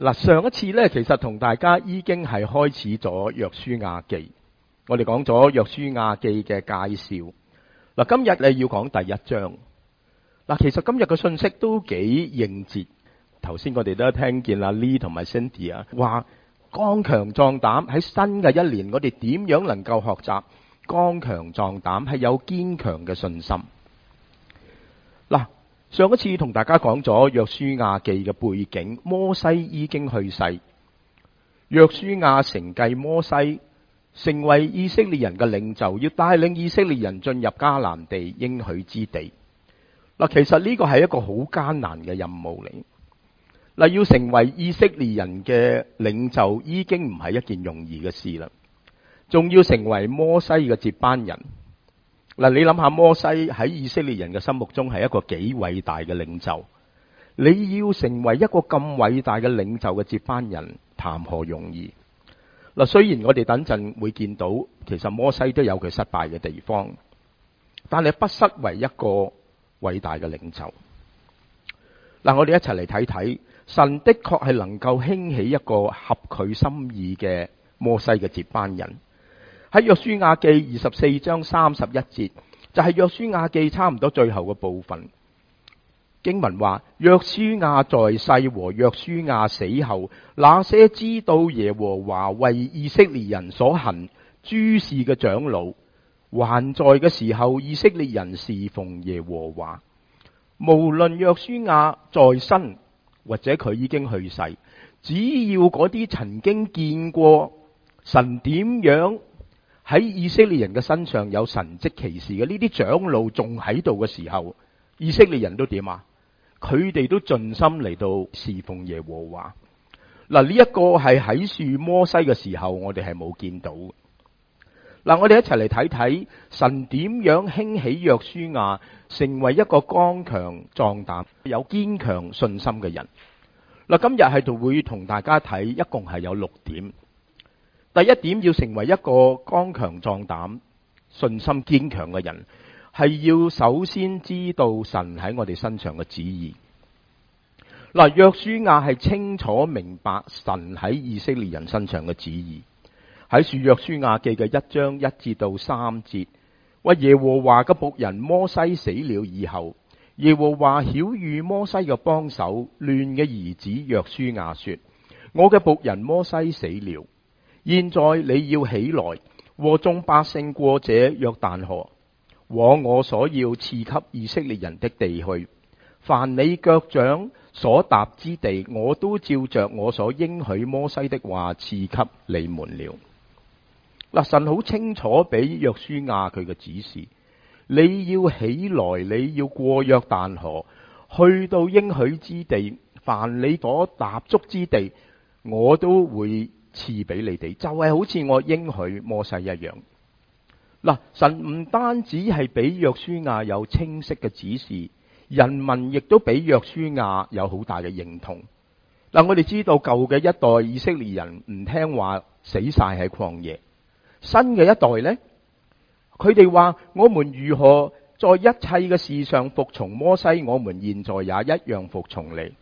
嗱，上一次呢，其實同大家已經係開始咗約書亞記，我哋講咗約書亞記嘅介紹。嗱，今日你要講第一章。嗱，其實今日嘅信息都幾應節。頭先我哋都聽見阿 Lee 同埋 Cindy 啊，話剛強壯膽喺新嘅一年，我哋點樣能夠學習剛強壯膽，係有堅強嘅信心。嗱，上一次同大家講咗約書亞記嘅背景，摩西已經去世，約書亞承繼摩西，成為以色列人嘅領袖，要帶領以色列人進入迦南地應許之地。嗱，其實呢個係一個好艱難嘅任務嚟。嗱，要成為以色列人嘅領袖，已經唔係一件容易嘅事啦，仲要成為摩西嘅接班人。嗱，你諗下，摩西喺以色列人嘅心目中係一個幾偉大嘅領袖，你要成為一個咁偉大嘅領袖嘅接班人，談何容易？嗱，雖然我哋等陣會見到，其實摩西都有佢失敗嘅地方，但係不失為一個偉大嘅領袖。嗱，我哋一齊嚟睇睇，神的確係能夠興起一個合佢心意嘅摩西嘅接班人。喺約書亞記24章31節，就係約書亞記差唔多最後嘅部分。經文話，約書亞在世和約書亞死後，那些知道耶和華為以色列人所行諸事嘅長老，還在嘅時候，以色列人侍奉耶和華。無論約書亞在生或者佢已經去世，只要嗰啲曾經見過神點樣喺以色列人嘅身上有神蹟奇事嘅呢啲長老仲喺度嘅時候，以色列人都點啊？佢哋都盡心嚟到侍奉耶和華。嗱，呢一個係喺樹摩西嘅時候，我哋係冇見到。嗱，我哋一齊嚟睇睇神點樣興起約書亞，成為一個剛強壯膽、有堅強信心嘅人。嗱，今日係會同大家睇，一共係有6點。第一點，要成為一個剛強壯膽、信心堅強嘅人，係要首先知道神喺我哋身上嘅旨意。嗱，約書亞係清楚明白神喺以色列人身上嘅旨意。喺書約書亞記嘅1章1至到3節，話耶和華嘅僕人摩西死了以後，耶和華曉諭摩西嘅幫手嫩嘅兒子約書亞說：我嘅僕人摩西死了，現在你要起來，和眾百姓過這約旦河，往我所要賜給以色列人的地去。凡你腳掌所踏之地，我都照着我所應許摩西的話賜給你們了。嗱，神好清楚俾約書亞佢嘅指示，你要起來，你要過約旦河，去到應許之地，凡你所踏足之地，我都會賜俾你哋，就係好似我應許摩西一樣。嗱，神唔單止係俾約書亞有清晰嘅指示，人民亦都俾約書亞有好大嘅認同。嗱，我哋知道舊嘅一代以色列人唔聽話，死晒喺曠野。新嘅一代呢，佢哋話：我們如何在一切嘅事上服從摩西，我們現在也一樣服從你。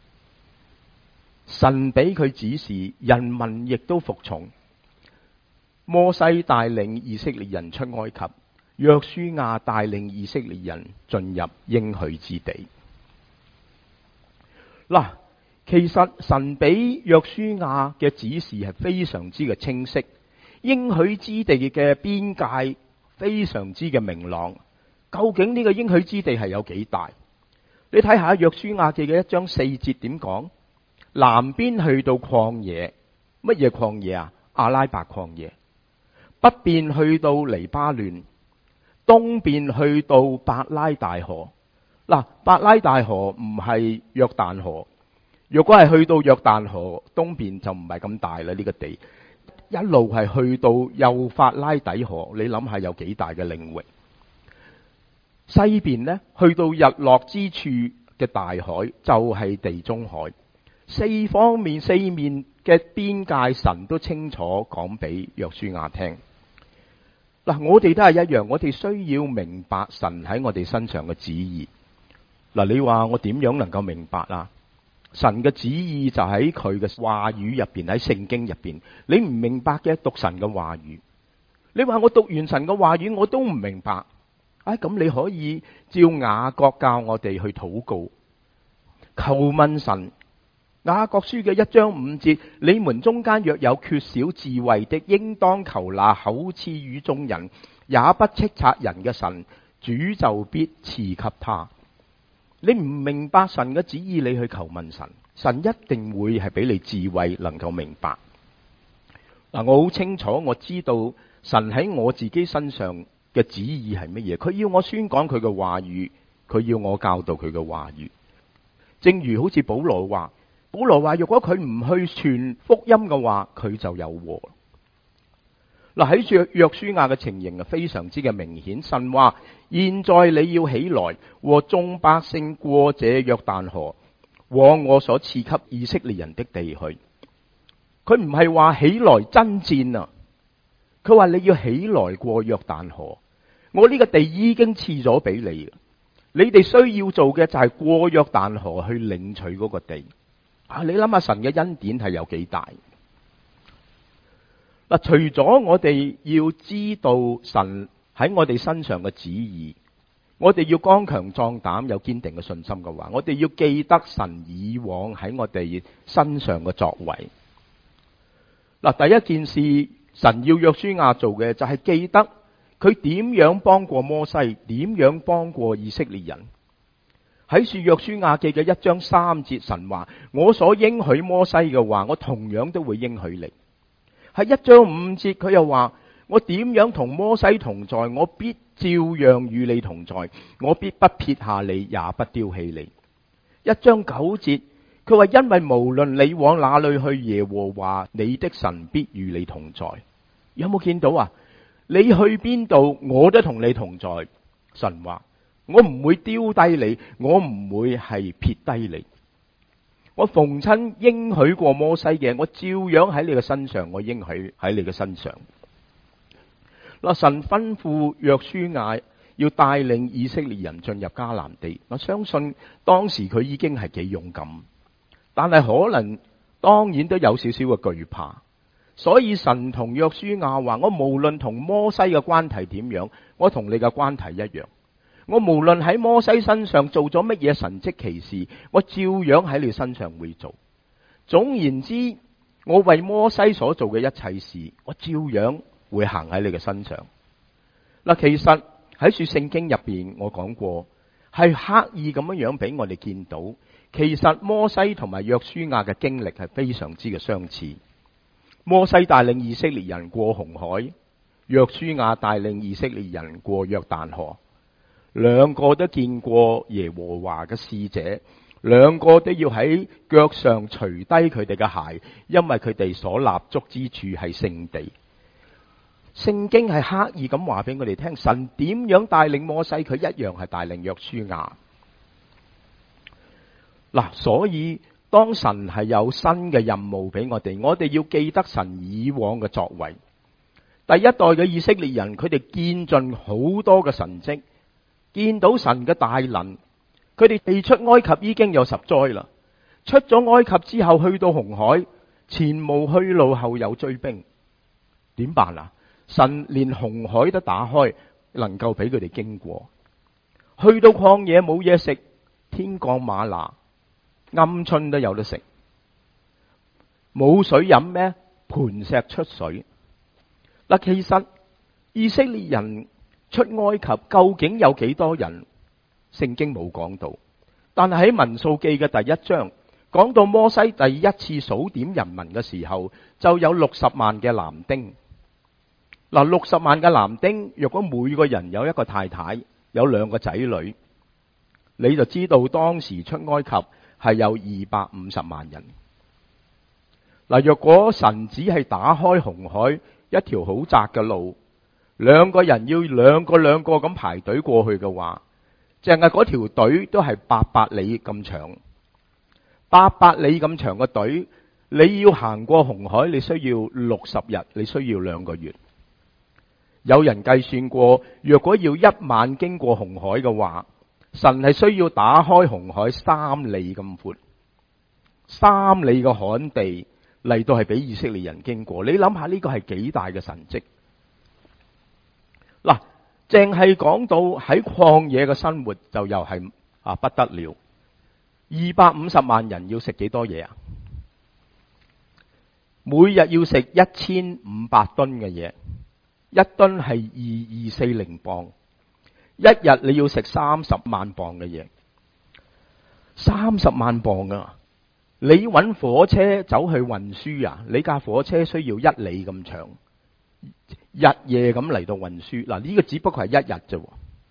神俾佢指示，人民亦都服從。摩西帶領以色列人出埃及，約書亞帶領以色列人進入應許之地。嗱，其實神俾約書亞嘅指示係非常之嘅清晰。應許之地嘅邊界非常之嘅明朗，究竟呢個應許之地係有幾大？你睇下約書亞記嘅1章4節點講？南邊去到曠野，乜嘢曠野啊？阿拉伯曠野。北邊去到黎巴嫩，東邊去到伯拉大河。嗱，伯拉大河唔係約旦河，若果係去到約旦河東邊就唔係咁大啦，呢個地。一路係去到幼發拉底河，你諗下有幾大嘅領域。西邊呢，去到日落之處嘅大海就係地中海。四面嘅邊界，神都清楚講俾約書亞聽。嗱，我哋都係一樣，我哋需要明白神喺我哋身上嘅旨意。嗱，你話我點樣能夠明白啊？ 神嘅旨意就喺佢嘅話語入邊，喺聖經入邊。你唔明白嘅，讀神嘅話語。你話我讀完神嘅話語我都唔明白，咁你可以照雅各教我哋去禱告，求問神。雅各書嘅1章5節，你們中間若有缺少智慧的，應當求那口賜與眾人，也不斥責人嘅神，主就必賜給他。你唔明白神嘅旨意，你去求問神，神一定會係俾你智慧，能夠明白。我好清楚，我知道神喺我自己身上嘅旨意係乜嘢。佢要我宣講佢嘅話語，佢要我教導佢嘅話語。正如好似保羅話，如果佢唔去傳福音嘅話，佢就有禍。喺住約書亞嘅情形非常之嘅明顯。神話現在你要起來，和眾百姓過這約旦河，往我所賜給以色列人的地去。佢唔係話起來爭戰啊，佢話你要起來過約旦河。我呢個地已經賜咗俾你，你哋需要做嘅就係過約旦河去領取嗰個地。你諗下神嘅恩典係有幾大？除咗我哋要知道神喺我哋身上嘅旨意，我哋要剛強壯膽，有堅定嘅信心嘅話，我哋要記得神以往喺我哋身上嘅作為。第一件事，神要約書亞做嘅就係記得佢點樣幫過摩西，點樣幫過以色列人。喺書約書亞記嘅1章3節，神話我所應許摩西嘅話，我同樣都會應許你。喺1章5節，佢又話我點樣同摩西同在，我必照樣與你同在，我必不撇下你，也不丟棄你。1章9節，佢話因為無論你往哪裏去，耶和華你的神必與你同在。有冇見到啊？你去邊度，我都同你同在。神話我唔會丟低你，我唔會係撇低你。我逢親應許過摩西嘅，我照樣喺你嘅身上，我應許喺你嘅身上。神吩咐約書亞要帶領以色列人進入迦南地，我相信當時佢已經係幾勇敢，但係可能當然都有少少嘅懼怕。所以神同約書亞話，我無論同摩西嘅關係點樣，我同你嘅關係一樣。我無論喺摩西身上做咗乜嘢神蹟奇事，我照樣喺你身上會做。總言之，我為摩西所做嘅一切事，我照樣會行喺你嘅身上。其實喺書聖經入邊，我講過係刻意咁樣俾我哋見到，其實摩西同埋約書亞嘅經歷係非常之嘅相似。摩西帶領以色列人過紅海，約書亞帶領以色列人過約旦河。兩個都見過耶和華嘅使者，兩個都要喺腳上除低佢哋嘅鞋，因為佢哋所立足之處係聖地。聖經係刻意咁話俾我哋聽，神點樣帶領摩西，佢一樣係帶領約書亞。所以當神係有新嘅任務俾我哋要記得神以往嘅作為。第一代嘅以色列人，佢哋見盡好多嘅神蹟，見到神嘅大能。佢哋未出埃及已經有10災啦，出咗埃及之後去到紅海，前無去路後有追兵，點辦啊？神連紅海都打開，能夠俾佢哋經過。去到曠野冇嘢食，天降嗎哪，鵪鶉都有得食。冇水飲咩？磐石出水。其實以色列人出埃及究竟有幾多人？聖經冇講到，但係喺民數記嘅第1章講到摩西第一次數點人民嘅時候，就有60萬嘅男丁。60萬嘅男丁，若果每個人有一個太太，有2個仔女，你就知道當時出埃及係有250萬人。若果神只係打開紅海一條好窄嘅路，2個人要兩個咁排隊過去嘅話，淨係嗰條隊都係800里咁長，800里咁長嘅隊，你要行過紅海，你需要60日，你需要2個月。有人計算過，若果要1晚經過紅海嘅話，神係需要打開紅海3里咁闊。 3里嘅旱地嚟到係俾以色列人經過。你諗下呢個係幾大嘅神蹟？嗱，淨係講到喺曠野嘅生活就又係不得了。250萬人要食幾多嘢啊？每日要食1500噸嘅嘢，1噸係2240磅，一日你要食30萬磅嘅嘢，30萬磅啊！你搵火車走去運輸啊？你架火車需要1里咁長，日夜咁嚟到運輸。嗱，呢個只不過係1日啫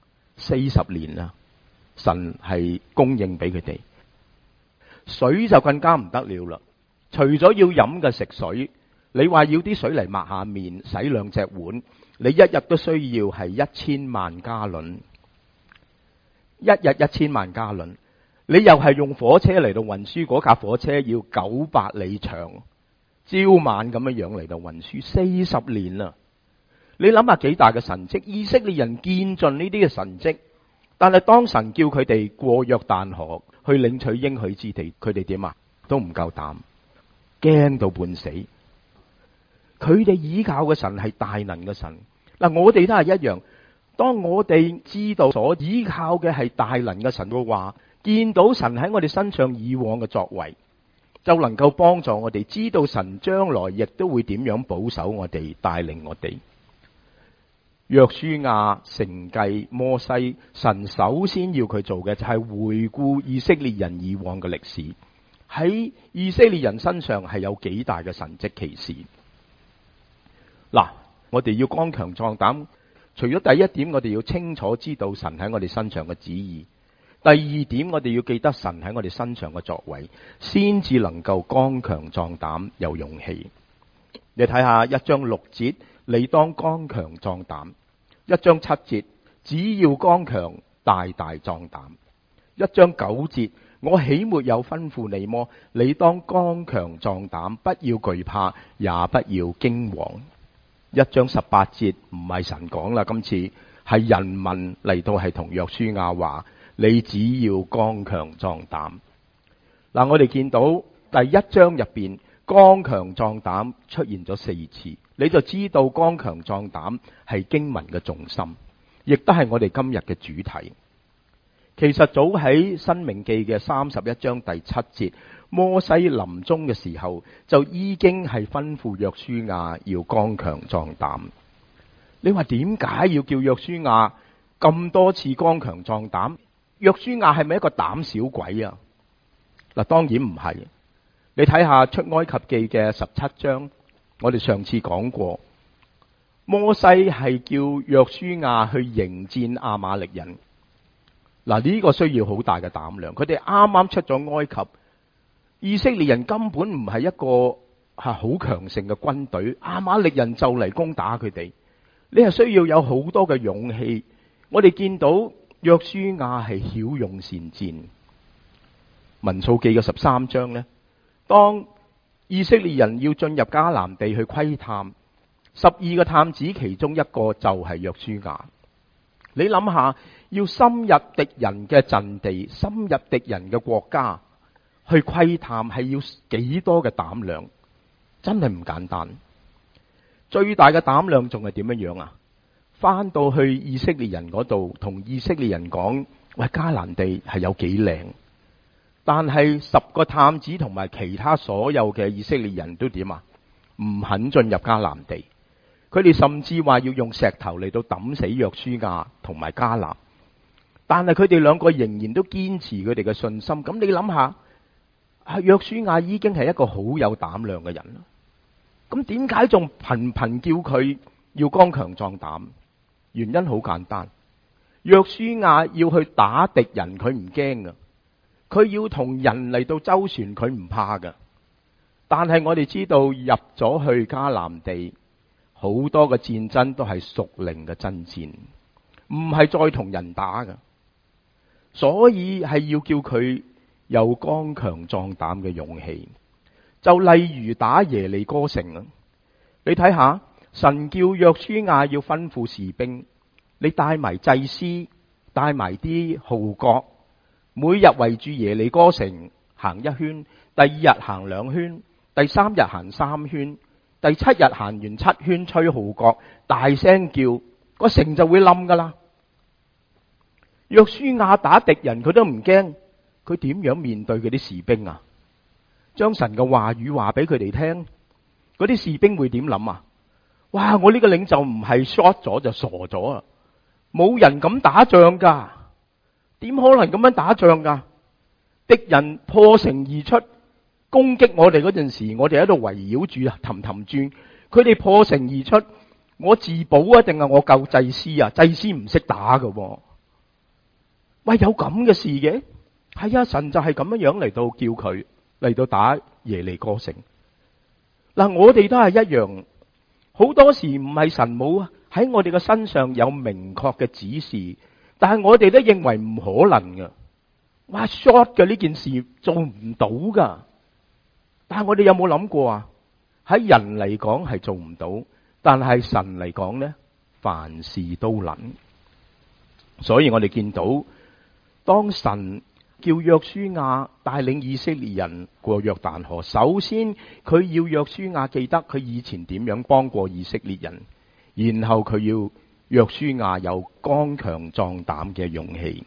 ，40年啦，神係供應俾佢哋。水就更加唔得了啦，除咗要飲嘅食水，你話要啲水嚟抹下面、洗2隻碗，你一日都需要係1000萬加侖，一日1000萬加侖。你又係用火車嚟到運輸，嗰架火車要900里長，朝晚咁樣嚟到運輸，40年啦。你諗下幾大嘅神蹟？以色列人見盡呢啲嘅神蹟，但係當神叫佢哋過約旦河去領取應許之地，佢哋點啊？都唔夠膽，驚到半死。佢哋依靠嘅神係大能嘅神。嗱，我哋都係一樣。當我哋知道所依靠嘅係大能嘅神嘅話，見到神喺我哋身上以往嘅作為，就能夠幫助我哋知道神將來亦都會點樣保守我哋，帶領我哋。約書亞承繼摩西，神首先要佢做嘅就係回顧以色列人以往嘅歷史，喺以色列人身上係有幾大嘅神蹟奇事。嗱，我哋要剛強壯膽，除咗第一點，我哋要清楚知道神喺我哋身上嘅旨意；第二點，我哋要記得神喺我哋身上嘅作為，先至能夠剛強壯膽有勇氣。你睇下1章6節，你當剛強壯膽；1章7節，只要剛強大大壯膽；1章9節，我豈沒有吩咐你麼？你當剛強壯膽，不要懼怕，也不要驚惶。1章18節唔係神講啦，今次係人民嚟到係同約書亞話，你只要剛強壯膽。嗱，我哋見到第1章入邊剛強壯膽出現咗4次，你就知道剛強壯膽係經文嘅重心，亦都係我哋今日嘅主題。其實早喺申命記嘅31章第7節，摩西臨終嘅時候就已經係吩咐約書亞要剛強壯膽。你話點解要叫約書亞咁多次剛強壯膽？約書亞係咪一個膽小鬼啊？嗱，當然唔係。你睇下出埃及記嘅17章，我哋上次講過，摩西係叫約書亞去迎戰亞瑪力人。嗱，呢個需要好大嘅膽量。佢哋啱啱出咗埃及，以色列人根本唔係一個好強盛嘅軍隊，亞瑪力人就嚟攻打佢哋。你係需要有好多嘅勇氣。我哋見到約書亞係驍勇善戰。民數記嘅13章呢，當以色列人要進入迦南地去窺探，12個探子其中一個就係約書亞。你諗下，要深入敵人嘅陣地，深入敵人嘅國家去窺探，係要幾多嘅膽量？真係唔簡單。最大嘅膽量仲係點樣啊？翻到去以色列人嗰度，同以色列人講：喂，迦南地係有幾靚？但係10個探子同埋其他所有嘅以色列人都點啊？唔肯進入迦南地。佢哋甚至話要用石頭嚟到抌死約書亞同埋迦勒。但係佢哋兩個仍然都堅持佢哋嘅信心。咁你諗下，約書亞已經係一個好有膽量嘅人啦。咁點解仲頻頻叫佢要剛強壯膽？原因好簡單，約書亞要去打敵人，佢唔驚噶。佢要同人嚟到周旋，佢唔怕噶。但係我哋知道入咗去迦南地，好多嘅戰爭都係屬靈嘅爭戰，唔係再同人打噶。所以係要叫佢有剛強壯膽嘅勇氣。就例如打耶利哥城啊，你睇下，神叫約書亞要吩咐士兵，你帶埋祭司，帶埋啲號角，每日圍住耶利哥城行1圈，第2日行2圈，第3日行3圈，第7日行完7圈，吹號角，大聲叫，個城就會冧噶啦。約書亞打敵人佢都唔驚，佢點樣面對嗰啲士兵啊？將神嘅話語話俾佢哋聽，嗰啲士兵會點諗啊？哇！我呢個領袖唔係 short 咗就傻咗啊！冇人咁打仗噶，點可能咁樣打仗噶？敵人破城而出攻擊我哋嗰陣時，我哋喺度圍繞住啊，氹氹轉。佢哋破城而出，我自保啊，定係我救祭司啊？祭司唔識打噶。喂，有咁嘅事嘅？係啊，神就係咁樣嚟到叫佢嚟到打耶利哥城。嗱，我哋都係一樣，好多時唔係神冇喺我哋嘅身上有明確嘅指示，但係我哋都認為唔可能嘅。哇 short 嘅呢件事做唔到噶，但係我哋有冇諗過啊？喺人嚟講係做唔到，但係神嚟講呢，凡事都能。所以我哋見到，當神叫約書亞帶領以色列人過約旦河，首先佢要約書亞記得佢以前點樣幫過以色列人，然後佢要約書亞有剛強壯膽嘅勇氣。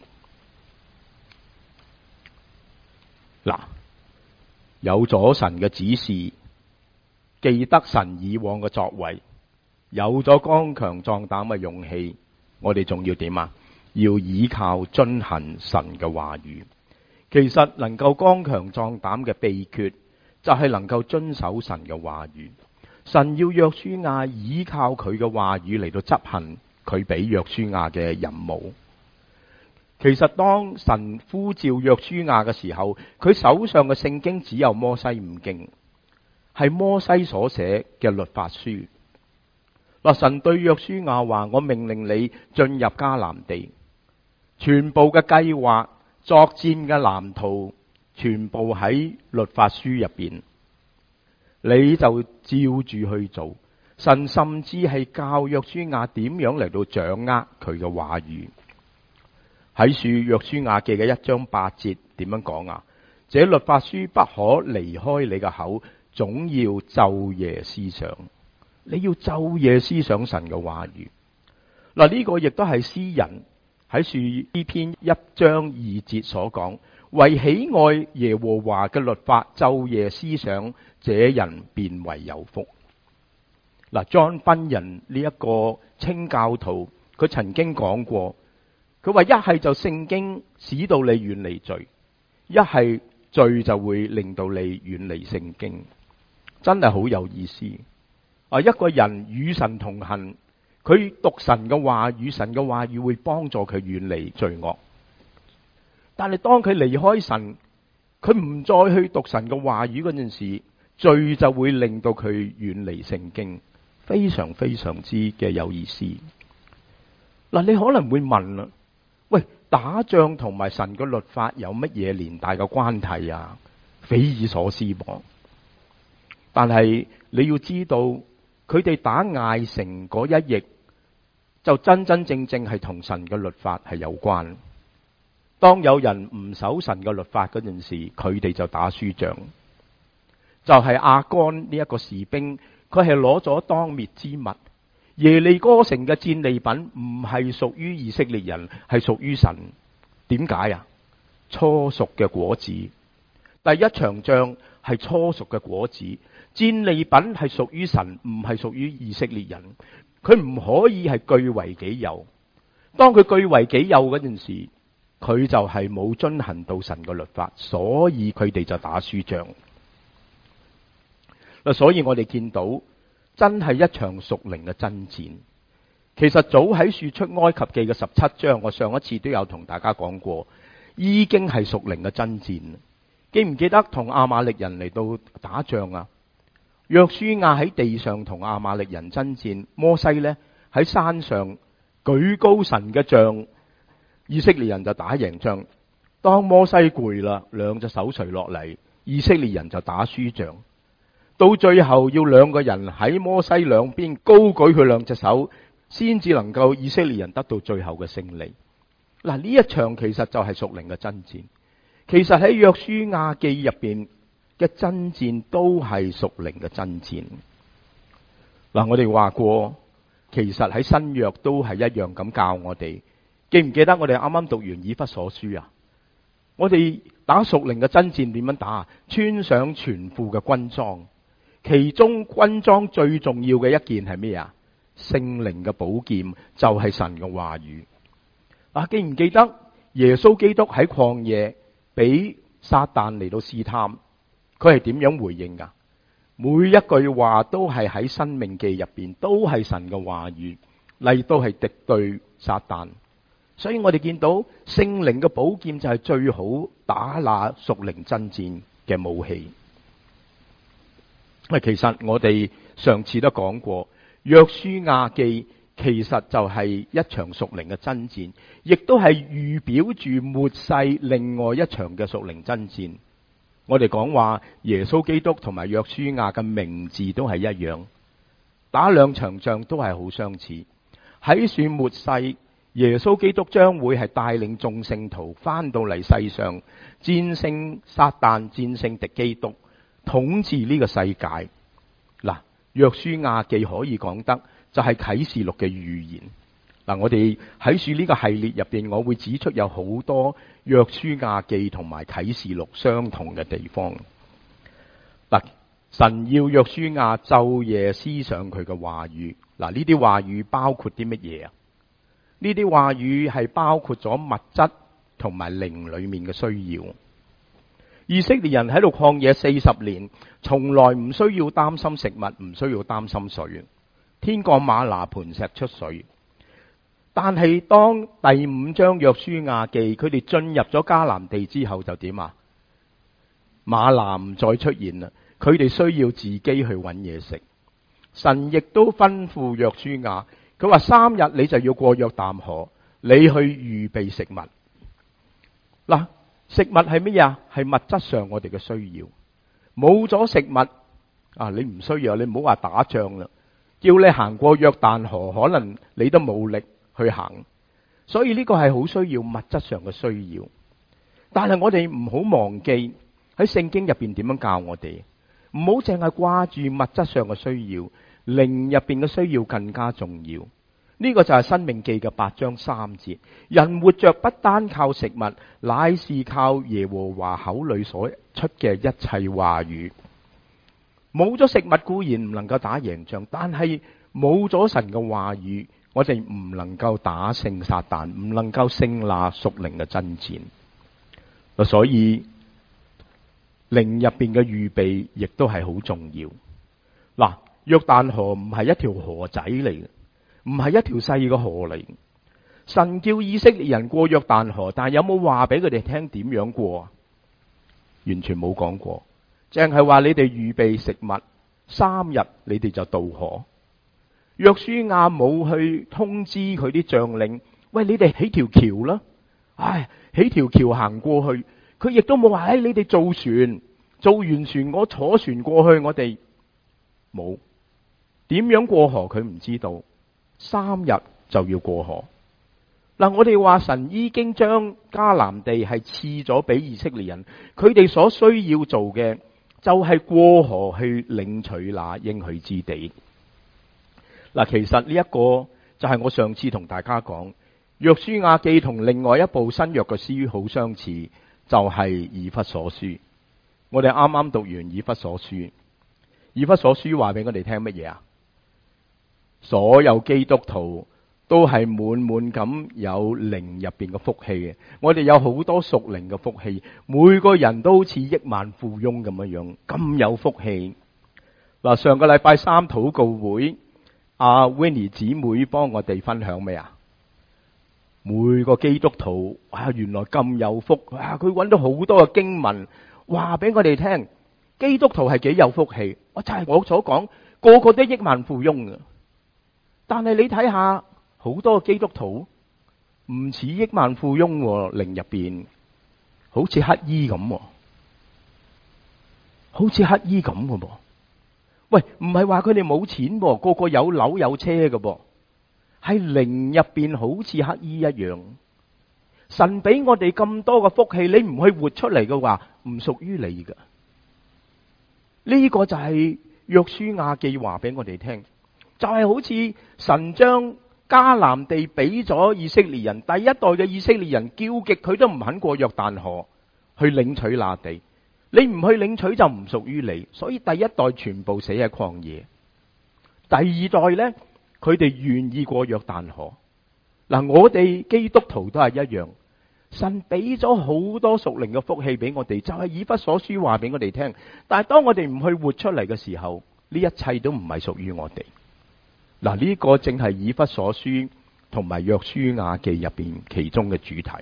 嗱，有咗神嘅指示，記得神以往嘅作為，有咗剛強壯膽嘅勇氣，我哋仲要點啊？要依靠遵行神嘅話語。其實能夠剛強壯膽嘅秘訣，就係能夠遵守神嘅話語。神要約書亞依靠佢嘅話語嚟到執行佢俾約書亞嘅任務。其實當神呼召約書亞嘅時候，佢手上嘅聖經只有摩西五經，係摩西所寫嘅律法書。嗱，神對約書亞話：我命令你進入迦南地，全部嘅計劃、作戰嘅藍圖，全部喺律法書入邊，你就照住去做。神甚至係教約書亞點樣嚟到掌握佢嘅話語。喺書約書亞記嘅1章8節點樣講啊？這律法書不可離開你嘅口，總要晝夜思想。你要晝夜思想神嘅話語。嗱，呢個亦都係詩人喺書呢篇1章2節所講，為喜愛耶和華嘅律法，晝夜思想，這人便為有福。嗱，John Bunyan呢一個清教徒，佢曾經講過。佢話一係就聖經使到你遠離罪，一係罪就會令到你遠離聖經，真係好有意思。一個人與神同行，佢讀神嘅話語，神嘅話語會幫助佢遠離罪惡。但係當佢離開神，佢唔再去讀神嘅話語嗰陣時，罪就會令到佢遠離聖經，非常非常之嘅有意思。嗱，你可能會問啦。喂，打仗同埋神嘅律法有乜嘢連帶嘅關係啊？匪夷所思噃。但係你要知道，佢哋打艾城嗰一役，就真真正正係同神嘅律法係有關。當有人唔守神嘅律法嗰陣時，佢哋就打輸仗。就係亞干呢一個士兵，佢係攞咗當滅之物。耶利哥城嘅戰利品唔係屬於以色列人，係屬於神。點解啊？初熟嘅果子，第一場仗係初熟嘅果子，戰利品係屬於神，唔係屬於以色列人。佢唔可以係據為己有。當佢據為己有嗰陣時，佢就係冇遵行到神嘅律法，所以佢哋就打輸仗。嗱，所以我哋見到。真係一場屬靈嘅爭戰。其實早喺書出埃及記嘅17章，我上一次都有同大家講過，已經係屬靈嘅爭戰。記唔記得同亞瑪力人嚟到打仗啊？約書亞喺地上同亞瑪力人爭戰，摩西呢喺山上舉高神嘅杖，以色列人就打贏仗。當摩西攰啦，兩隻手垂落嚟，以色列人就打輸仗。到最後要兩個人喺摩西兩邊高舉佢兩隻手，先至能夠以色列人得到最後嘅勝利。嗱，呢一場其實就係屬靈嘅爭戰。 其實喺約書亞記入邊嘅爭戰都係屬靈嘅爭戰。嗱，我哋話過，其實喺新約都係一樣咁教我哋。記唔記得我哋啱啱讀完以弗所書啊？我哋打屬靈嘅爭戰點樣打？穿上全副嘅軍裝，其中軍裝最重要嘅一件係咩啊？聖靈嘅寶劍，就係神嘅話語。嗱，記唔記得耶穌基督喺曠野俾撒旦嚟到試探，佢係點樣回應噶？每一句話都係喺申命記入邊，都係神嘅話語嚟到係敵對撒旦。所以我哋見到聖靈嘅寶劍就係最好打那屬靈爭戰嘅武器。其實我哋上次都講過，約書亞記其實就係一場屬靈嘅爭戰，亦都係預表住末世另外一場嘅屬靈爭戰。我哋講話耶穌基督同埋約書亞嘅名字都係一樣，打兩場仗都係好相似。喺算末世，耶穌基督將會係帶領眾聖徒翻到嚟世上，戰勝撒旦，戰勝敵基督，統治呢個世界。嗱，約書亞記可以講得就係啟示錄嘅預言。嗱，我哋喺樹呢個系列入邊，我會指出有好多約書亞記同埋啟示錄相同嘅地方。嗱，神要約書亞晝夜思想佢嘅話語。嗱，呢啲話語包括啲乜嘢啊？呢啲話語係包括咗物質同埋靈裏面嘅需要。以色列人喺度曠野40年，從來唔需要擔心食物，唔需要擔心水，天降嗎哪磐石出水。但係當第5章約書亞記，佢哋進入咗迦南地之後就點啊？嗎哪唔再出現啦，佢哋需要自己去揾嘢食。神亦都吩咐約書亞，佢話3日你就要過約旦河，你去預備食物。嗱，食物係乜嘢？係物質上我哋嘅需要。冇咗食物啊，你唔需要，你唔好話打仗啦，叫你行過約旦河，可能你都冇力去行。所以呢個係好需要物質上嘅需要。但係我哋唔好忘記喺聖經入邊點樣教我哋，唔好淨係掛住物質上嘅需要，靈入邊嘅需要更加重要。呢個就係申命記嘅8章3節，人活着不單靠食物，乃是靠耶和華口裏所出嘅一切話語。冇咗食物固然唔能夠打贏仗，但係冇咗神嘅話語，我哋唔能夠打勝撒旦，唔能夠勝那屬靈嘅爭戰。所以靈入邊嘅預備亦都係好重要。嗱，約旦河唔係一條河仔嚟嘅，唔係一條細嘅河嚟。神叫以色列人過約旦河，但係有冇話俾佢哋聽點樣過啊？完全冇講過，淨係話你哋預備食物，3日你哋就渡河。約書亞冇去通知佢啲將領，喂，你哋起條橋啦，起條橋行過去。佢亦都冇話，你哋造船，做完船我坐船過去，我哋冇。點樣過河佢唔知道，3日就要過河。嗱，我哋話神已經將迦南地係賜咗俾以色列人，佢哋所需要做嘅就係過河去領取那應許之地。嗱，其實呢一個就係我上次同大家講，約書亞記同另外一部新約嘅書好相似，就係以弗所書。我哋啱啱讀完以弗所書，以弗所書話俾我哋聽乜嘢啊？所有基督徒都係滿滿咁有靈入邊嘅福氣嘅。我哋有好多屬靈嘅福氣，每個人都好似億萬富翁咁樣咁有福氣。嗱，上個禮拜3禱告會，阿 Winnie 姊妹幫我哋分享咩啊？每個基督徒原來咁有福，佢揾到好多嘅經文話俾我哋聽，基督徒係幾有福氣。就係我所講，個個都億萬富翁嘅。但係你睇下，好多基督徒唔似億萬富翁，靈入邊好似乞衣咁，好似乞衣咁嘅噃。喂，唔係話佢哋冇錢噃，個個有樓有車嘅噃，係靈入邊好似乞衣一樣。 神俾我哋咁多嘅福氣，你唔去活出嚟嘅話，唔屬於你㗎。呢個就係約書亞記話俾我哋聽，就係好似神將迦南地俾咗以色列人，第一代嘅以色列人叫極佢都唔肯過約旦河去領取那地，你唔去領取就唔屬於你，所以第一代全部死喺曠野。第二代呢，佢哋願意過約旦河。嗱，我哋基督徒都係一樣，神俾咗好多屬靈嘅福氣俾我哋，就係以弗所書話俾我哋聽。但係當我哋唔去活出嚟嘅時候，呢一切都唔係屬於我哋。嗱，呢個正係以弗所書同埋約書亞記入邊其中嘅主題。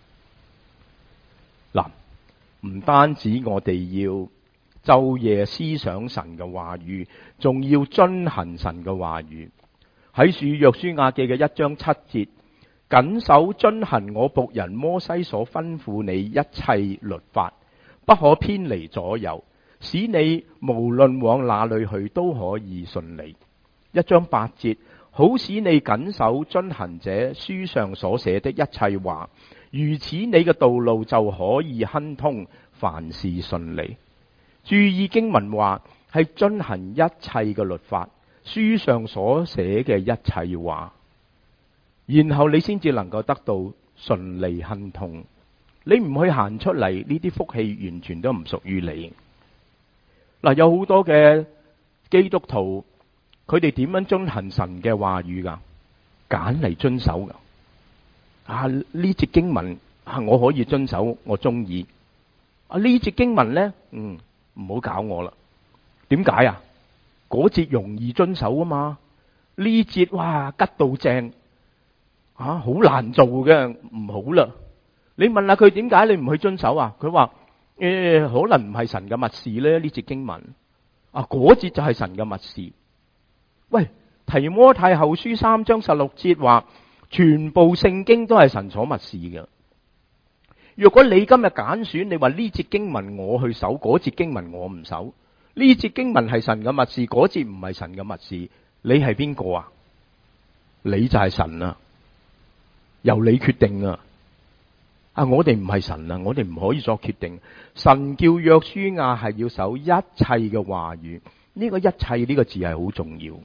嗱，唔單止我哋要晝夜思想神嘅話語，仲要遵行神嘅話語。喺書約書亞記嘅1章7節，謹守遵行我僕人摩西所吩咐你一切律法，不可偏離左右，使你無論往哪裏去都可以順利。1章8節，好使你謹守遵行這書上所寫的一切話，如此你嘅道路就可以亨通，凡事順利。注意經文話係遵行一切嘅律法，書上所寫嘅一切話，然後你先至能夠得到順利亨通。你唔去行出嚟，呢啲福氣完全都唔屬於你。嗱，有好多嘅基督徒，佢哋點樣遵行神嘅話語噶？揀嚟遵守噶。呢節經文我可以遵守，我中意。呢節經文呢，唔好搞我啦。點解啊？嗰節容易遵守啊嘛。呢節哇吉到正，好難做嘅，唔好啦。你問下佢點解你唔去遵守啊？佢話可能唔係神嘅默示咧。呢節經文嗰節就係神嘅默示。喂，提摩太後書3章16節話，全部聖經都係神所默示嘅。若果你今日揀選，你話呢節經文我去守，嗰節經文我唔守，呢節經文係神嘅默示，嗰節唔係神嘅默示，你係邊個啊？你就係神啊，由你決定啊！我哋唔係神啊，我哋唔可以作決定。神叫約書亞係要守一切嘅話語，呢個一切呢個字係好重要。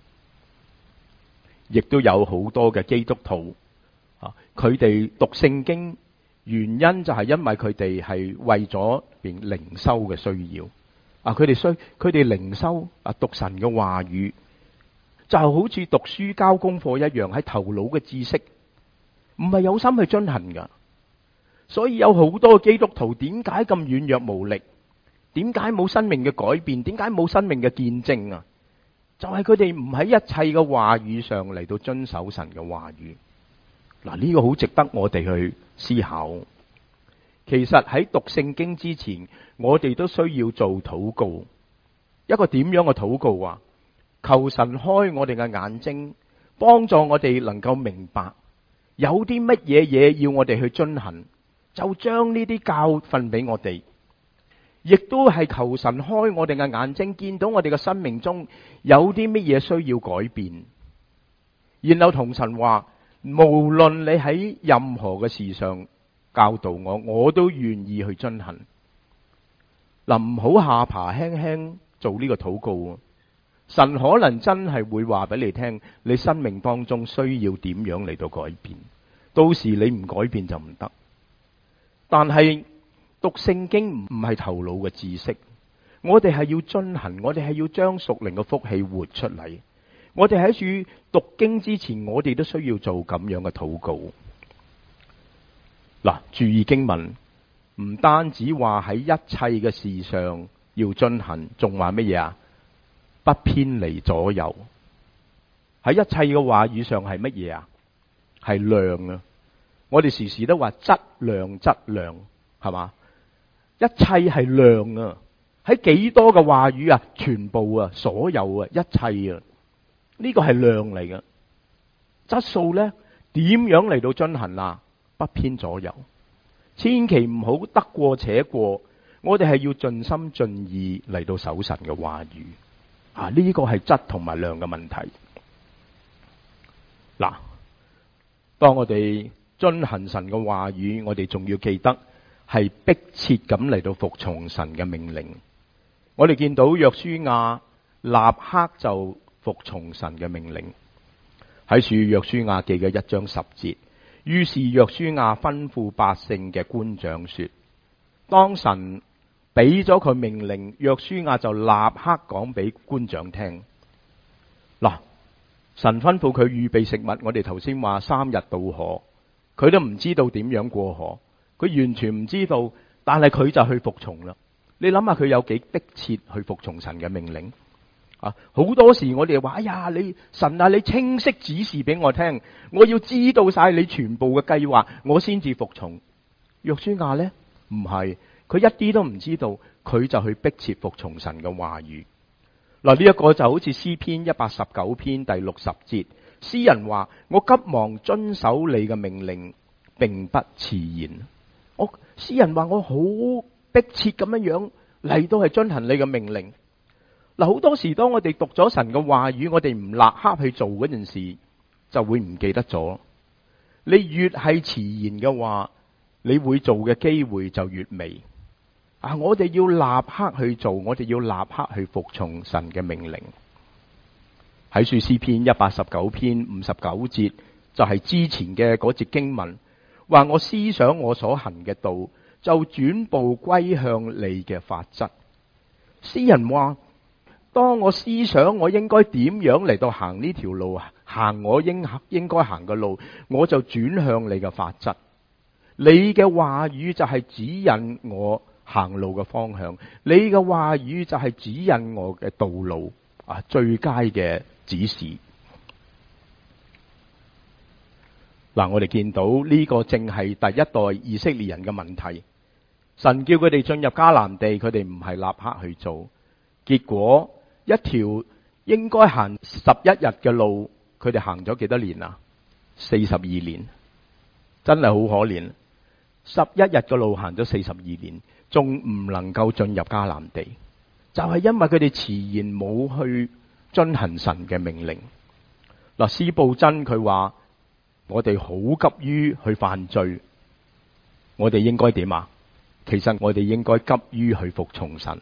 亦都有好多嘅基督徒佢哋讀聖經原因就係因為佢哋係為咗靈修嘅需要佢哋靈修讀神嘅話語，就好似讀書交功課一樣，喺頭腦嘅知識唔係有心去遵行噶。所以有好多基督徒點解咁軟弱無力？點解冇生命嘅改變？點解冇生命嘅見證啊？就係佢哋唔喺一切嘅話語上嚟到遵守神嘅話語。嗱，呢個好值得我哋去思考。其實喺讀聖經之前，我哋都需要做禱告。一個點樣嘅禱告啊？求神開我哋嘅眼睛，幫助我哋能夠明白有啲乜嘢要我哋去遵行，就將呢啲教訓俾我哋。亦都係求神開我哋嘅眼睛，見到我哋嘅生命中有啲乜嘢需要改變，然後同神話，無論你喺任何嘅事上教導我，我都願意去遵行。嗱，唔好下巴輕輕做呢個禱告。神可能真係會話俾你聽，你生命當中需要點樣嚟到改變，到時你唔改變就唔得。但係讀聖經唔係頭腦嘅知識，我哋係要遵行，我哋係要將屬靈嘅福氣活出嚟。我哋喺處讀經之前，我哋都需要做咁樣嘅禱告。嗱，注意經文，唔單止話喺一切嘅事上要遵行，仲話乜嘢啊？不偏離左右。喺一切嘅話語上係乜嘢啊？係量啊！我哋時時都話質量，係嘛？一切係量啊！喺幾多嘅話語啊？全部啊，所有啊，一切啊，呢個係量嚟嘅。質素呢，點樣嚟到遵行啊？不偏左右，千祈唔好得過且過。我哋係要盡心盡意嚟到守神嘅話語呢個係質同埋量嘅問題。嗱，當我哋遵行神嘅話語，我哋仲要記得係迫切咁嚟到服從神嘅命令。我哋見到約書亞立刻就服從神嘅命令。喺書約書亞記嘅1章10節，於是約書亞吩咐百姓嘅官長說，當神俾咗佢命令，約書亞就立刻講俾官長聽。嗱，神吩咐佢預備食物，我哋頭先話3日渡河，佢都唔知道點樣過河，佢完全唔知道，但係佢就去服從啦。你諗下佢有幾迫切去服從神嘅命令啊？好多時我哋話，哎呀，你神啊，你清晰指示俾我聽，我要知道晒你全部嘅計劃，我先至服從。約書亞呢？唔係，佢一啲都唔知道，佢就去迫切服從神嘅話語。嗱，呢一個就好似詩篇119篇第60節，詩人話，我急忙遵守你嘅命令，並不遲延。詩人話我好迫切咁樣嚟到係遵行你嘅命令。嗱，好多時當我哋讀咗神嘅話語，我哋唔立刻去做嗰件事，就會唔記得咗。你越係遲延嘅話，你會做嘅機會就越微。我哋要立刻去做，我哋要立刻去服從神嘅命令。喺詩篇119篇59節，就係之前嘅嗰節經文，話我思想我所行嘅道，就轉步歸向你嘅法則。詩人話，當我思想我應該點樣嚟到行呢條路，行我應該行嘅路，我就轉向你嘅法則。你嘅話語就係指引我行路嘅方向，你嘅話語就係指引我嘅道路，最佳嘅指示。嗱，我哋見到呢個正係第一代以色列人嘅問題。神叫佢哋進入迦南地，佢哋唔係立刻去做，結果一條應該行11日嘅路，佢哋行咗幾多年啊？42年，真係好可憐。11日嘅路行咗42年，仲唔能夠進入迦南地，就係因為佢哋遲延冇去遵行神嘅命令。嗱，司布真佢話，我哋好急於去犯罪，我哋應該點啊？其實我哋應該急於去服從神。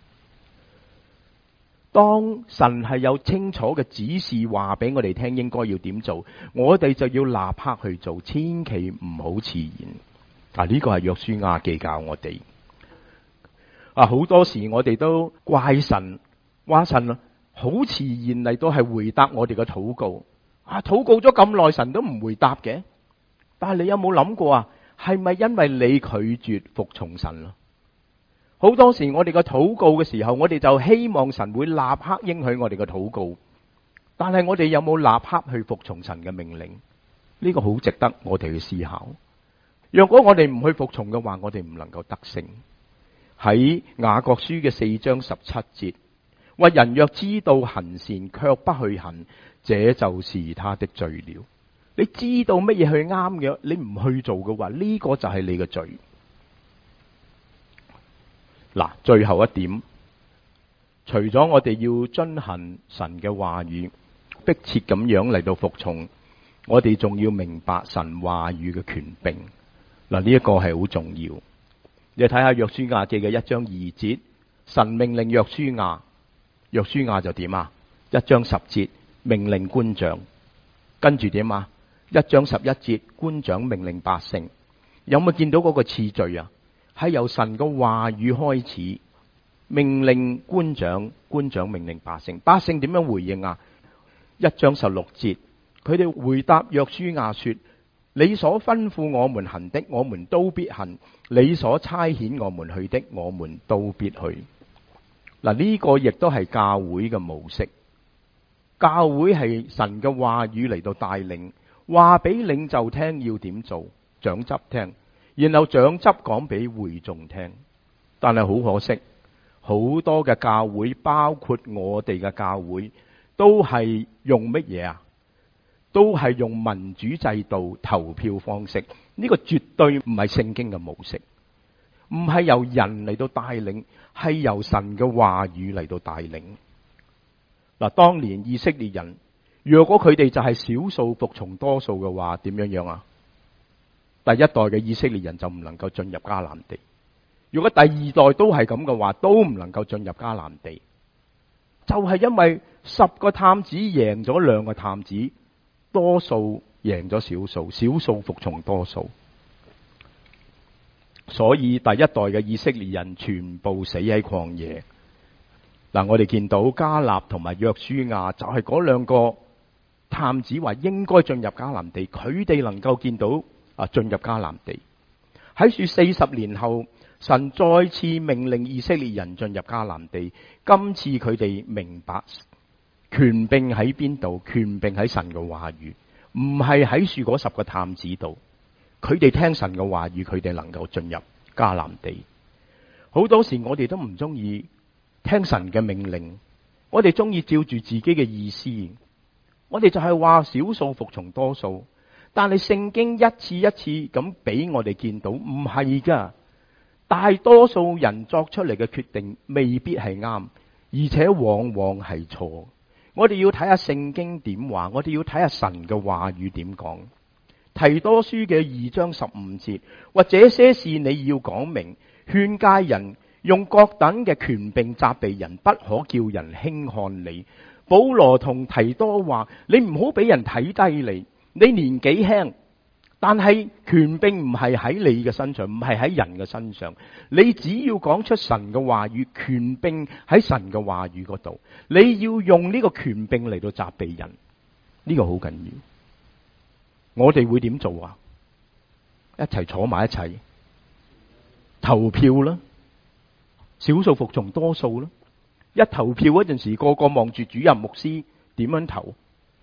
當神係有清楚嘅指示話俾我哋聽應該要點做，我哋就要立刻去做，千祈唔好遲延。呢個係約書亞記教我哋。好多時我哋都怪神，話神好遲延嚟到係回答我哋嘅禱告。禱告咗咁耐，神都唔回答嘅。但係你有冇諗過啊？係咪因為你拒絕服從神啊？好多時我哋嘅禱告嘅時候，我哋就希望神會立刻應許我哋嘅禱告，但係我哋有冇立刻去服從神嘅命令？呢個好值得我哋去思考。若果我哋唔去服從嘅話，我哋唔能夠得勝。喺雅各書嘅4章17節，話人若知道行善卻不去行，這就是他的罪了。你知道乜嘢去啱嘅，你唔去做嘅話，呢個就係你嘅罪。嗱，最後一點，除咗我哋要遵行神嘅話語，迫切咁樣嚟到服從，我哋仲要明白神話語嘅權柄。嗱，呢一個係好重要。你睇下約書亞記嘅1章2節，神命令約書亞，約書亞就點啊？1章10節命令官長，跟住點啊？1章11節官長命令百姓。有冇見到嗰個次序啊？係由神嘅話語開始，命令官長，官長命令百姓，百姓點樣回應啊？1章16節，佢哋回答約書亞說，你所吩咐我們行的，我們都必行；你所差遣我們去的，我們都必去。嗱，呢個亦都係教會嘅模式。教會係神嘅話語嚟到帶領，話俾領袖聽要點做，長執聽，然後長執講俾會眾聽。但係好可惜，好多嘅教會，包括我哋嘅教會，都係用乜嘢啊？都係用民主制度投票方式。呢個絕對唔係聖經嘅模式，唔係由人嚟到帶領，係由神嘅話語嚟到帶領。嗱，當年以色列人，如果佢哋就係少數服從多數嘅話，點樣樣啊？ 第一代嘅以色列人就唔能夠進入迦南地。如果第二代都係咁嘅話，都唔能夠進入迦南地。就係因為10個探子贏咗2個探子，多數贏咗少數，少數服從多數。所以第一代嘅以色列人全部死喺曠野。嗱，我哋見到迦勒同埋約書亞就係嗰2個探子話應該進入迦南地，佢哋能夠見到進入迦南地。喺樹40年後，神再次命令以色列人進入迦南地。今次佢哋明白權柄喺邊度，權柄喺神嘅話語，唔係喺樹嗰10個探子度。佢哋聽神嘅話語，佢哋能夠進入迦南地。好多時我哋都唔中意聽神嘅命令，我哋中意照住自己嘅意思。我哋就係話少數服從多數，但係聖經一次一次咁俾我哋見到，唔係噶。大多數人作出嚟嘅決定未必係啱，而且往往係錯。我哋要睇下聖經點話，我哋要睇下神嘅話語點講。提多書嘅2章15節，或這些事你要講明，勸誡人，用各等嘅權柄責備人，不可叫人輕看你。保羅同提多話，你唔好俾人睇低你，你年紀輕，但係權柄唔係喺你嘅身上，唔係喺人嘅身上。你只要講出神嘅話語，權柄喺神嘅話語嗰度，你要用呢個權柄嚟到責備人，呢個好緊要。我哋會點做啊？一齊坐埋一齊投票啦，少數服從多數啦。一投票嗰陣時，個個望住主任牧師點樣投，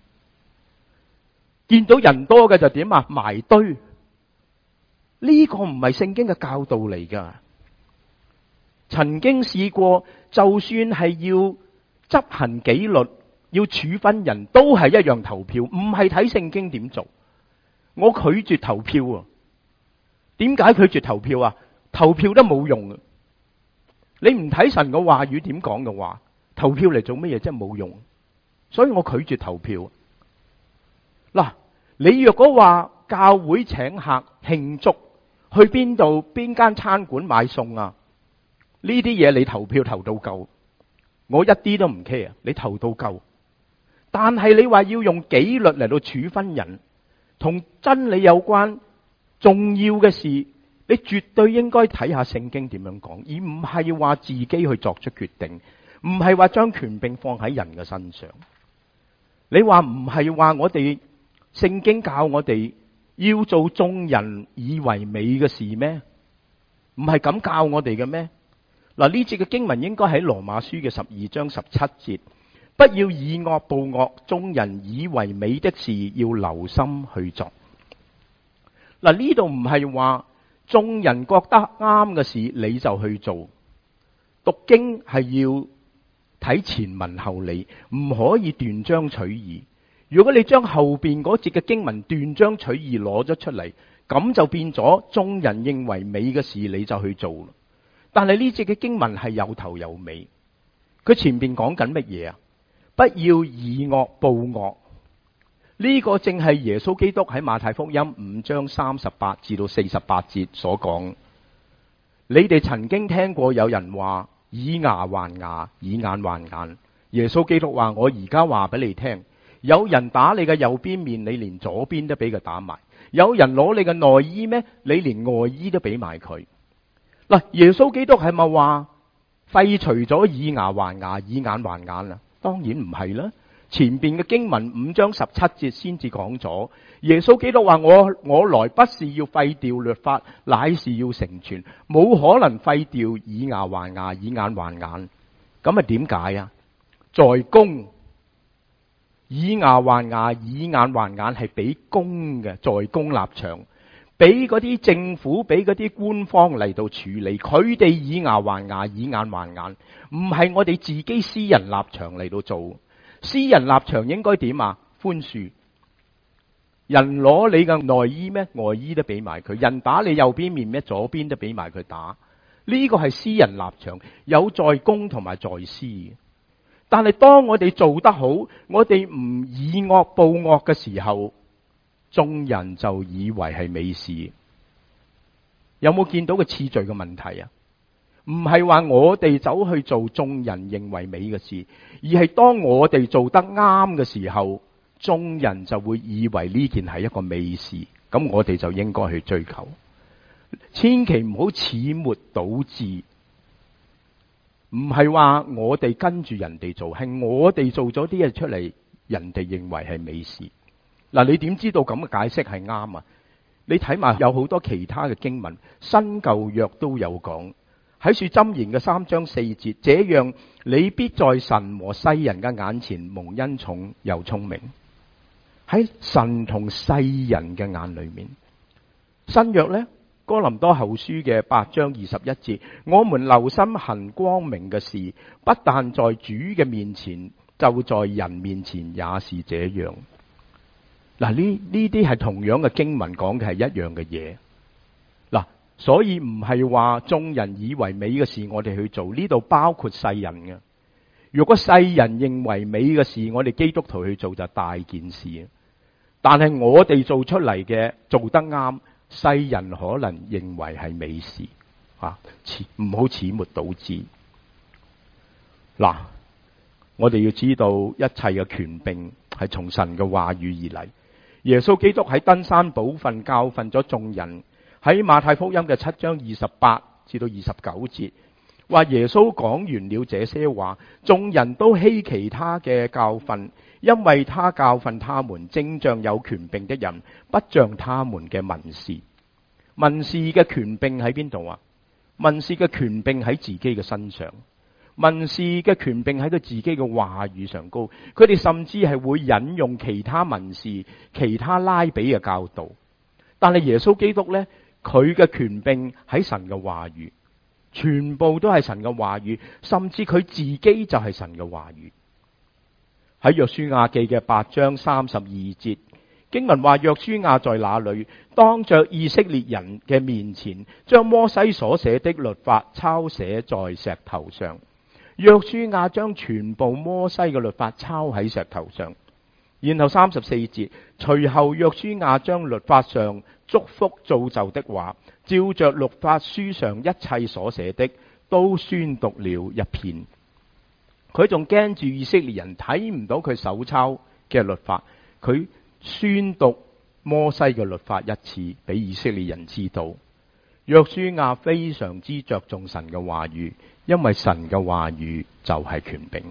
見到人多嘅就點啊？埋堆。呢個唔係聖經嘅教導嚟噶。曾經試過，就算係要執行紀律，要處分人都係一樣投票，唔係睇聖經點做。我拒絕投票啊！點解拒絕投票啊？投票都冇用啊！你唔睇神嘅話語點講嘅話，投票嚟做乜嘢？真係冇用。所以我拒絕投票。嗱，你若果話教會請客慶祝，去邊度邊間餐館買餸啊？呢啲嘢你投票投到夠，我一啲都唔 care。你投到夠，但係你話要用紀律嚟到處分人，同真理有關重要嘅事，你絕對應該睇下聖經點樣講，而唔係話自己去作出決定，唔係話將權柄放喺人嘅身上。你話唔係話我哋聖經教我哋要做眾人以為美嘅事咩？唔係咁教我哋嘅咩？嗱，呢節嘅經文應該喺羅馬書嘅12章17節。不要以惡報惡，眾人以為美的事要留心去做。嗱，呢度唔係話眾人覺得啱嘅事你就去做。讀經係要睇前文後理，唔可以斷章取義。如果你將後邊嗰節嘅經文斷章取義攞咗出嚟，咁就變咗眾人認為美嘅事你就去做。但係呢節嘅經文係有頭有尾，佢前邊講緊乜嘢啊？不要以惡報惡，呢個正係耶穌基督喺馬太福音5章38至到48節所講。你哋曾經聽過有人話以牙還牙，以眼還眼。耶穌基督話：我而家話俾你聽，有人打你嘅右邊面，你連左邊都俾佢打埋；有人攞你嘅內衣咩？你連外衣都俾埋佢。嗱，耶穌基督係咪話廢除咗以牙還牙，以眼還眼啊？當然唔係啦，前邊嘅經文5章17節先至講咗，耶穌基督話：我來不是要廢掉律法，乃是要成全，冇可能廢掉以牙還牙，以眼還眼。咁啊點解啊？在公，以牙還牙，以眼還眼係俾公嘅，在公立場，俾嗰啲政府，俾嗰啲官方嚟到處理，佢哋以牙還牙，以眼還眼，唔係我哋自己私人立場嚟到做。私人立場應該點啊？寬恕。人攞你嘅內衣咩？外衣都俾埋佢。人打你右邊面咩？左邊都俾埋佢打。呢個係私人立場，有在公同埋在私。但係當我哋做得好，我哋唔以惡報惡嘅時候，眾人就以為係美事。 有冇見到個次序嘅問題啊？唔係話我哋走去做眾人認為美嘅事，而係當我哋做得啱嘅時候，眾人就會以為呢件係一個美事，咁我哋就應該去追求。千祈唔好始末倒置，唔係話我哋跟住人哋做，係我哋做咗啲嘢出嚟，人哋認為係美事。嗱，你點知道咁嘅解釋係啱啊？你睇埋有好多其他嘅經文，新舊約都有講。喺書箴言嘅3章4節，這樣你必在神和世人嘅眼前蒙恩寵又聰明。喺神同世人嘅眼裏面，新約呢，哥林多後書嘅8章21節，我們留心行光明嘅事，不但在主嘅面前，就在人面前也是這樣。嗱，呢啲係同樣嘅經文講嘅係一樣嘅嘢。嗱，所以唔係話眾人以為美嘅事我哋去做，呢度包括世人嘅。如果世人認為美嘅事，我哋基督徒去做就大件事。但係我哋做出嚟嘅做得啱，世人可能認為係美事啊，唔好始末倒置。嗱，我哋要知道一切嘅權柄係從神嘅話語而嚟。耶穌基督喺登山寶訓教訓咗眾人，喺馬太福音嘅7章28至到29節，話耶穌講完了這些話，眾人都希奇他嘅教訓，因為他教訓他們，正像有權柄的人，不像他們嘅文士。文士嘅權柄喺邊度啊？文士嘅權柄喺自己嘅身上。文士嘅權柄喺佢自己嘅話語上高，佢哋甚至係會引用其他文士、其他拉比嘅教導。但係耶穌基督呢，佢嘅權柄喺神嘅話語，全部都係神嘅話語，甚至佢自己就係神嘅話語。喺約書亞記嘅8章32節，經文話，約書亞在那裏，當着以色列人嘅面前，將摩西所寫的律法抄寫在石頭上。約書亞將全部摩西嘅律法抄喺石頭上，然後34節，隨後約書亞將律法上祝福造就的話，照着律法書上一切所寫的，都宣讀了一遍。佢仲驚住以色列人睇唔到佢手抄嘅律法，佢宣讀摩西嘅律法一次，俾以色列人知道。約書亞非常之着重神嘅話語，因為神嘅話語就係權柄。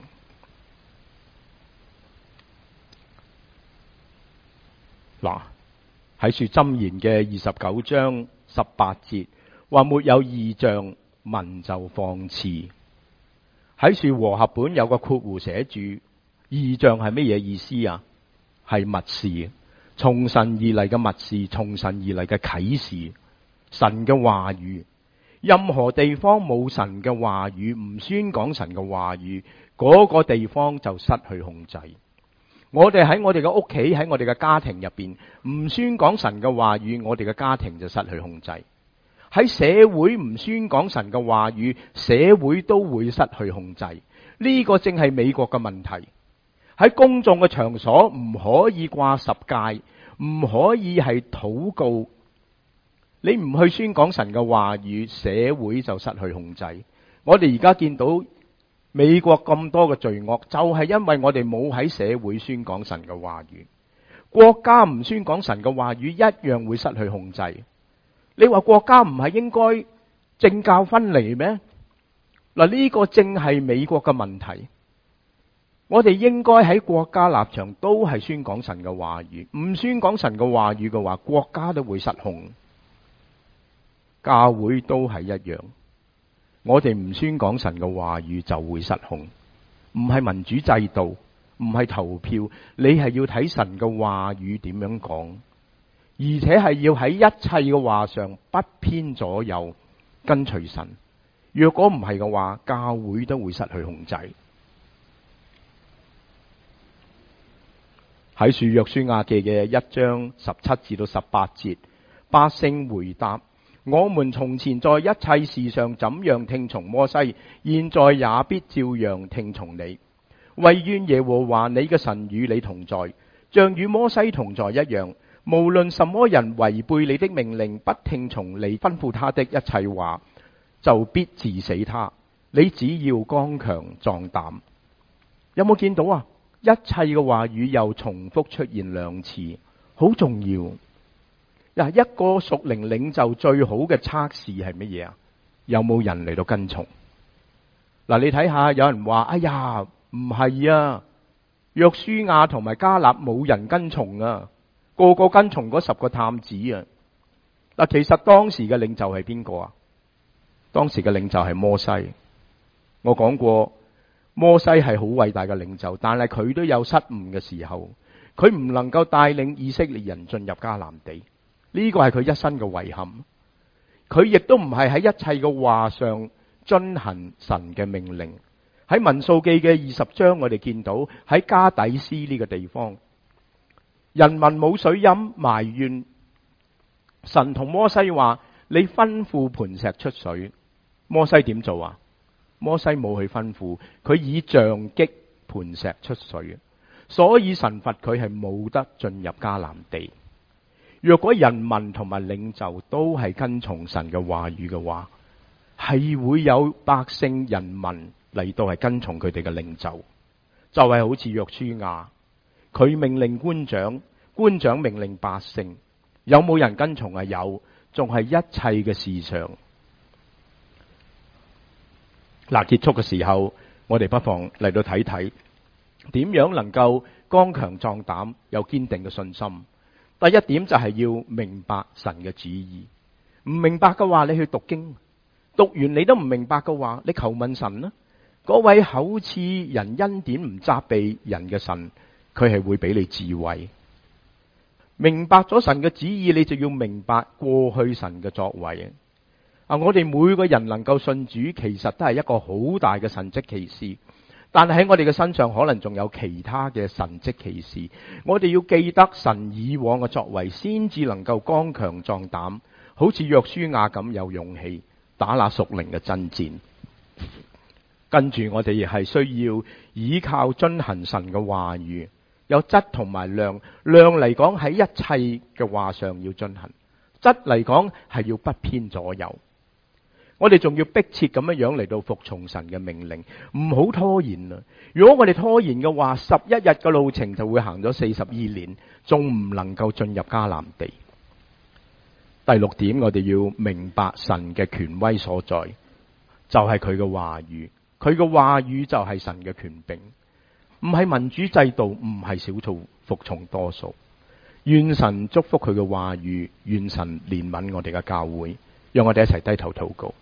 嗱，喺書箴言嘅29章18節，話沒有異象，民就放肆。喺書和合本有個括弧寫住，異象係乜嘢意思啊？係默示，從神而嚟嘅默示，從神而嚟嘅啟示。神嘅話語，任何地方冇神嘅話語，唔宣講神嘅話語，嗰個地方就失去控制。我哋喺我哋嘅屋企，喺我哋嘅家庭入邊，唔宣講神嘅話語，我哋嘅家庭就失去控制。喺社會唔宣講神嘅話語，社會都會失去控制。呢個正係美國嘅問題。喺公眾嘅場所唔可以掛十誡，唔可以係禱告。你唔去宣講神嘅話語，社會就失去控制。我哋而家見到美國咁多嘅罪惡，就係因為我哋冇喺社會宣講神嘅話語。國家唔宣講神嘅話語，一樣會失去控制。你話國家唔係應該政教分離咩？嗱，呢個正係美國嘅問題。我哋應該喺國家立場都係宣講神嘅話語，唔宣講神嘅話語嘅話，國家都會失控。教會都係一樣，我哋唔宣講神嘅話語就會失控。唔係民主制度，唔係投票，你係要睇神嘅話語點樣講，而且係要喺一切嘅話上不偏左右，跟隨神。若果唔係嘅話，教會都會失去控制。喺書約書亞記嘅1章17至到18節，百姓回答，我們從前在一切事上怎樣聽從摩西，現在也必照樣聽從你。惟願耶和華你嘅神與你同在，像與摩西同在一樣。 無論什麼人違背你的命令，不聽從你吩咐他的一切話，就必治死他。你只要剛強壯膽。有冇見到啊？一切嘅話語又重複出現2次，好重要。一個屬靈領袖最好嘅測試係乜嘢啊？有冇人嚟到跟從？你睇下，有人話：哎呀，唔係啊，約書亞同埋迦勒冇人跟從啊，個個跟從嗰10個探子啊。其實當時嘅領袖係邊個啊？當時嘅領袖係摩西。我講過，摩西係好偉大嘅領袖，但係佢都有失誤嘅時候，佢唔能夠帶領以色列人進入迦南地，呢個係佢一生嘅遺憾。佢亦都唔係喺一切嘅話上遵行神嘅命令。喺民數記嘅20章，我哋見到喺加底斯呢個地方，人民冇水飲，埋怨神，同摩西話：你吩咐磐石出水。摩西點做啊？摩西冇去吩咐，佢以杖擊磐石出水，所以神罰佢係冇得進入迦南地。若果人民同埋領袖都係跟從神嘅話語嘅話，係會有百姓人民嚟到係跟從佢哋嘅領袖，就係好似約書亞，佢命令官長，官長命令百姓，有冇人跟從啊？有，仲係一切嘅事上。結束嘅時候，我哋不妨嚟到睇睇點樣能夠剛強壯膽，有堅定嘅信心。第一點就係要明白神嘅旨意。唔明白嘅話，你去讀經，讀完你都唔明白嘅話，你求問神啦。嗰位厚賜人恩典唔責備人嘅神，佢係會俾你智慧。明白咗神嘅旨意，你就要明白過去神嘅作為。我哋每個人能夠信主，其實都係一個好大嘅神蹟奇事。但係喺我哋嘅身上，可能仲有其他嘅神蹟奇事。我哋要記得神以往嘅作為，先至能夠剛強壯膽，好似約書亞咁有勇氣打那屬靈嘅爭戰。跟住我哋亦係需要依靠遵行神嘅話語，有質同埋量。量嚟講喺一切嘅話上要遵行，質嚟講係要不偏左右。我哋仲要迫切咁樣嚟到服從神嘅命令，唔好拖延啊！如果我哋拖延嘅話，11日嘅路程就會行咗42年，仲唔能夠進入迦南地。第6點，我哋要明白神嘅權威所在，就係佢嘅話語。佢嘅話語就係神嘅權柄，唔係民主制度，唔係少數服從多數。願神祝福佢嘅話語，願神憐憫我哋嘅教會，讓我哋一齊低頭禱告。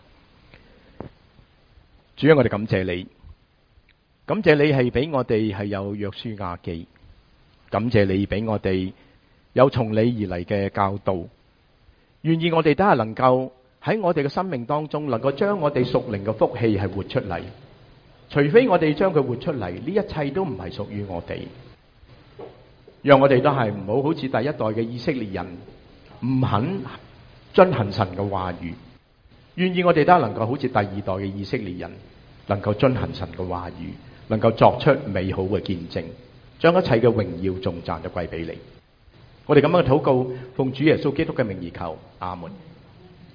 主啊，我哋感謝你，感謝你係俾我哋係有約書亞記，感謝你俾我哋有從你而嚟嘅教導。願意我哋都係能夠喺我哋嘅生命當中，能夠將我哋屬靈嘅福氣係活出嚟。除非我哋將佢活出嚟，呢一切都唔係屬於我哋。讓我哋都係唔好好似第一代嘅以色列人，唔肯遵行神嘅話語。願意我哋都能夠好似第2代嘅以色列人，能夠遵行神嘅話語，能夠作出美好嘅見證，將一切嘅榮耀頌讚都歸俾你。我哋咁樣嘅禱告，奉主耶穌基督嘅名而求，阿門。